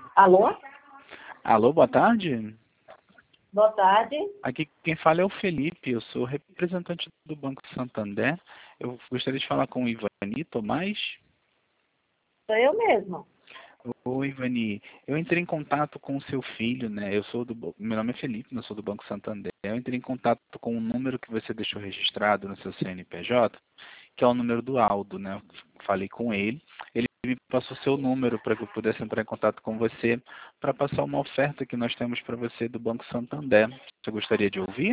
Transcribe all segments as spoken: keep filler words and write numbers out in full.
Alô? Alô, boa tarde. Boa tarde. Aqui quem fala é o Felipe, eu sou representante do Banco Santander. Eu gostaria de falar com o Ivani Tomás. Sou eu mesma. Oi, Ivani. Eu entrei em contato com o seu filho, né? Eu sou do, meu nome é Felipe, eu sou do Banco Santander. Eu entrei em contato com o número que você deixou registrado no seu C N P J, que é o número do Aldo, né? Eu falei com ele. Ele me passou seu número para que eu pudesse entrar em contato com você para passar uma oferta que nós temos para você do Banco Santander. Você gostaria de ouvir?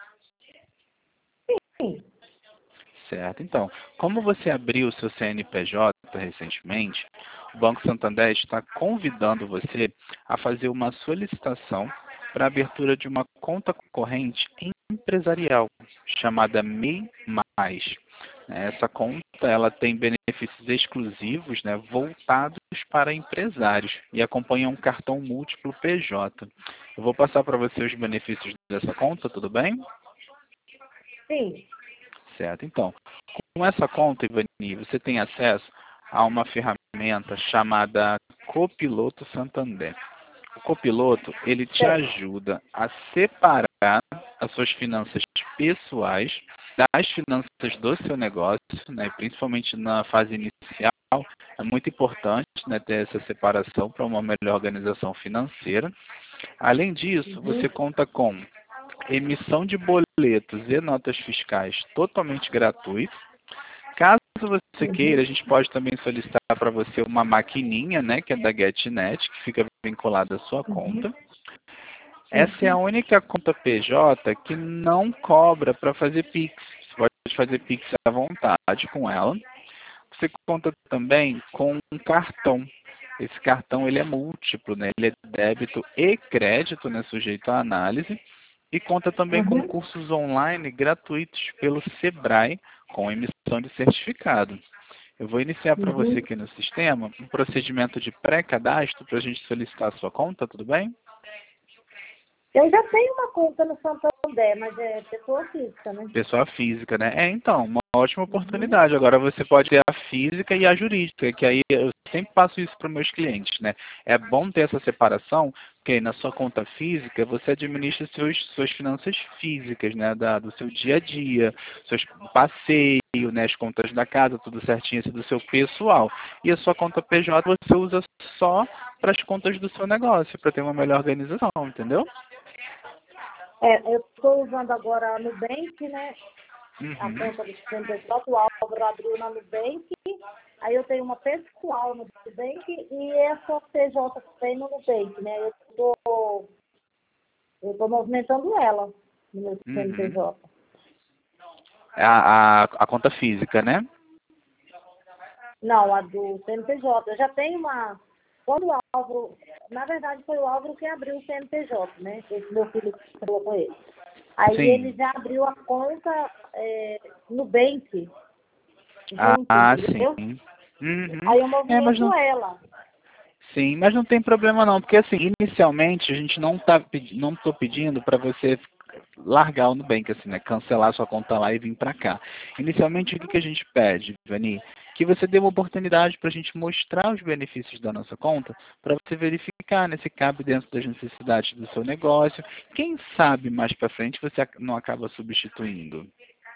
Sim. Certo. Então, como você abriu o seu C N P J recentemente, o Banco Santander está convidando você a fazer uma solicitação para a abertura de uma conta corrente empresarial chamada MEI Mais. Essa conta ela tem benefícios exclusivos, né, voltados para empresários e acompanha um cartão múltiplo P J. Eu vou passar para você os benefícios dessa conta, tudo bem? Sim. Certo. Então, com essa conta, Ivani, você tem acesso a uma ferramenta chamada Copiloto Santander. O Copiloto, ele te Certo. ajuda a separar as suas finanças pessoais das finanças do seu negócio, né, principalmente na fase inicial. É muito importante, né, ter essa separação para uma melhor organização financeira. Além disso, Uhum. você conta com emissão de boletos e notas fiscais totalmente gratuitos. Caso você Uhum. queira, a gente pode também solicitar para você uma maquininha, né, que é da GetNet, que fica vinculada à sua conta. Essa é a única conta P J que não cobra para fazer Pix. Você pode fazer Pix à vontade com ela. Você conta também com um cartão. Esse cartão ele é múltiplo, né? Ele é débito e crédito, né, sujeito à análise. E conta também com Uhum. cursos online gratuitos pelo Sebrae, com emissão de certificado. Eu vou iniciar para você Uhum. aqui no sistema um procedimento de pré-cadastro para a gente solicitar a sua conta, tudo bem? Eu já tenho uma conta no Santander, mas é pessoa física, né? Pessoa física, né? É, então, uma ótima Uhum. oportunidade. Agora você pode ter a física e a jurídica, que aí eu sempre passo isso para os meus clientes, né? É bom ter essa separação, porque na sua conta física você administra seus, suas finanças físicas, né? Da, do seu dia a dia, seus passeios, né? As contas da casa, tudo certinho, assim, do seu pessoal. E a sua conta P J você usa só para as contas do seu negócio, para ter uma melhor organização, entendeu? É, eu estou usando agora a Nubank, né? A Uhum. conta do C N P J, o Álvaro abriu na Nubank. Aí eu tenho uma pessoal no Nubank e essa P J tem no Nubank, né? Eu estou eu tô movimentando ela no meu Uhum. C N P J. A, a, a conta física, né? Não, a do C N P J. Eu já tenho uma. Quando o Álvaro. Na verdade, foi o Álvaro que abriu o C N P J, né? Esse meu filho que falou com ele. Aí ele Sim. já abriu a conta é, no Bank, Ah, junto, ah, entendeu? sim. Uhum. Aí eu É, mas movimento não, ela. sim, mas não tem problema não, porque assim, inicialmente a gente não tá pedi- não tô pedindo para você largar o Nubank, assim, né? Cancelar sua conta lá e vir para cá. Inicialmente o que, que a gente pede, Vani? Que você dê uma oportunidade para a gente mostrar os benefícios da nossa conta, para você verificar, né, se cabe dentro das necessidades do seu negócio. Quem sabe mais para frente você ac- não acaba substituindo.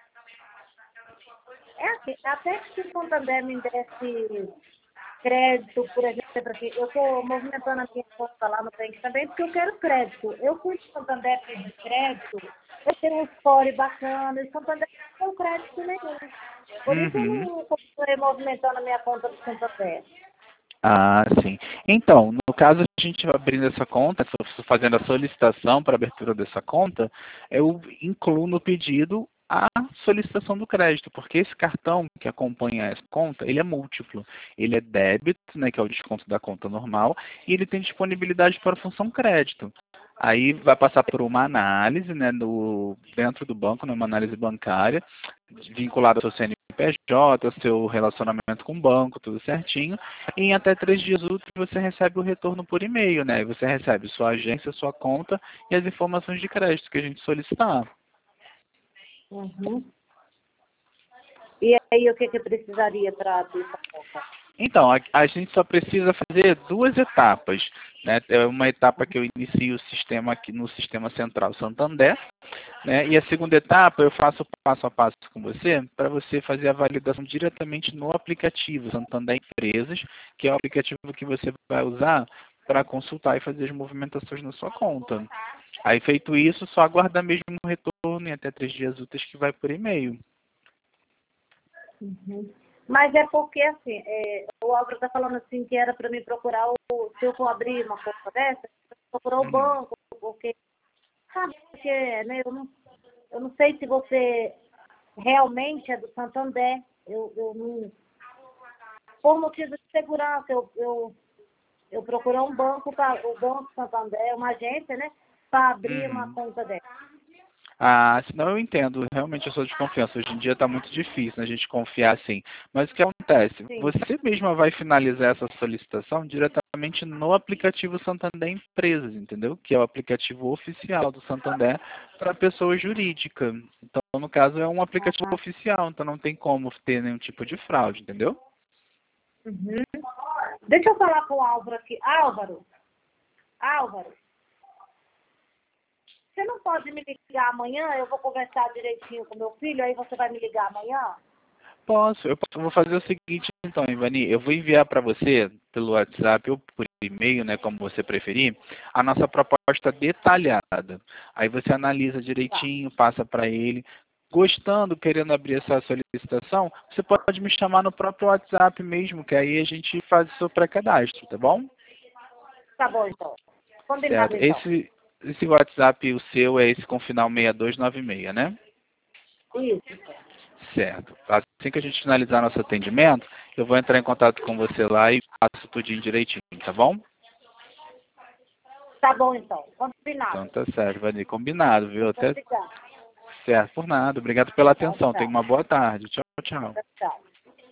É assim, até que se o Santander me desse crédito, por exemplo, aqui, eu estou movimentando a minha conta lá no Bank também, porque eu quero crédito. Eu fui no Santander pedir crédito, eu tenho um score bacana, e o Santander não tem crédito nenhum. Por isso eu Uhum. não continuei movimentando a minha conta do Santander. Ah, sim. Então, no caso, a gente abrindo essa conta, so- fazendo a solicitação para a abertura dessa conta, eu incluo no pedido a solicitação do crédito, porque esse cartão que acompanha essa conta, ele é múltiplo. Ele é débito, né, que é o desconto da conta normal, e ele tem disponibilidade para a função crédito. Aí vai passar por uma análise, né, no, dentro do banco, numa análise bancária, vinculada ao seu C N P J, ao seu relacionamento com o banco, tudo certinho. E em até três dias úteis você recebe o retorno por e-mail, né? E você recebe sua agência, sua conta e as informações de crédito que a gente solicitar. Uhum. E aí, o que, que eu precisaria para abrir essa conta? Então, a, a gente só precisa fazer duas etapas, né? É uma etapa que eu inicio o sistema aqui no Sistema Central Santander, né? E a segunda etapa eu faço passo a passo com você para você fazer a validação diretamente no aplicativo Santander Empresas, que é o aplicativo que você vai usar para consultar e fazer as movimentações na sua conta. Aí, feito isso, só aguardar mesmo um retorno em até três dias úteis que vai por e-mail. Uhum. Mas é porque, assim, é, o Álvaro está falando assim que era para mim procurar, o, se eu for abrir uma conta dessa, procurar o Uhum. banco, porque, sabe o que é, né? Eu não, eu não sei se você realmente é do Santander. Eu, eu não, por motivo de segurança, eu, eu, eu procurei um banco, pra, o Banco Santander, uma agência, né, para abrir uma Uhum. conta dessa. Ah, senão eu entendo. Realmente eu sou de confiança. Hoje em dia está muito difícil, né, a gente confiar assim. Mas o que acontece? Sim. Você mesma vai finalizar essa solicitação diretamente no aplicativo Santander Empresas, entendeu? Que é o aplicativo oficial do Santander para pessoa jurídica. Então, no caso, é um aplicativo Ah, oficial, então não tem como ter nenhum tipo de fraude, entendeu? uhum. Deixa eu falar com o Álvaro aqui. Álvaro, Álvaro, você não pode me ligar amanhã? Eu vou conversar direitinho com meu filho, aí você vai me ligar amanhã? Posso, eu posso- vou fazer o seguinte então, Ivani, eu vou enviar para você pelo WhatsApp ou por e-mail, né, como você preferir, a nossa proposta detalhada. Aí você analisa Tá, direitinho, passa para ele. Gostando, querendo abrir essa solicitação, você pode me chamar no próprio WhatsApp mesmo, que aí a gente faz o seu pré-cadastro, tá bom? tá bom então. Combinado Certo. então. Esse, esse WhatsApp, o seu, é esse com final seis dois nove seis, né? Isso. Certo. Assim que a gente finalizar nosso atendimento, eu vou entrar em contato com você lá e passo tudinho direitinho, tá bom? Tá bom então. Então Combinado. tá certo, Vani. Combinado, viu? Até Obrigada. certo. Por nada. Obrigado pela Tchau, atenção. Tenha tchau. uma boa tarde. Tchau, tchau. Tchau, tchau.